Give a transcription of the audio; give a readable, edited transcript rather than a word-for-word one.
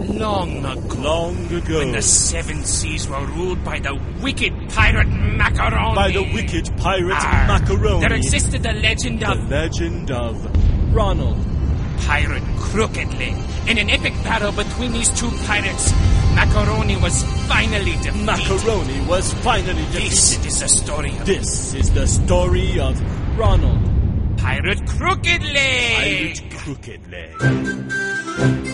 Long ago. Long ago. When the seven seas were ruled by the wicked pirate Macaroni. By the wicked pirate Macaroni. There existed the legend of... The legend of Ronald. Pirate Crooked Leg. In an epic battle between these two pirates, Macaroni was finally defeated. Macaroni was finally defeated. This is the story of... This is the story of Ronald. Pirate Crooked Leg. Pirate Crooked Leg.